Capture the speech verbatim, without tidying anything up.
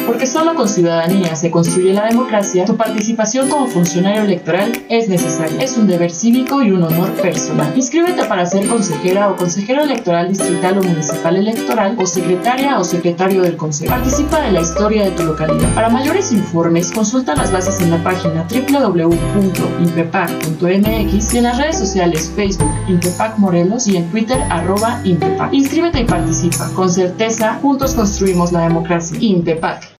Porque solo con ciudadanía se construye la democracia, tu participación como funcionario electoral es necesaria. Es un deber cívico y un honor personal. Inscríbete para ser consejera o consejero electoral distrital o municipal electoral o secretaria o secretario del consejo. Participa de la historia de tu localidad. Para mayores informes, consulta las bases en la página doble u doble u doble u punto impepac punto m x y en las redes sociales Facebook Impepac Morelos y en Twitter arroba Impepac. Inscríbete y participa. Con certeza, juntos construimos la democracia. Impepac.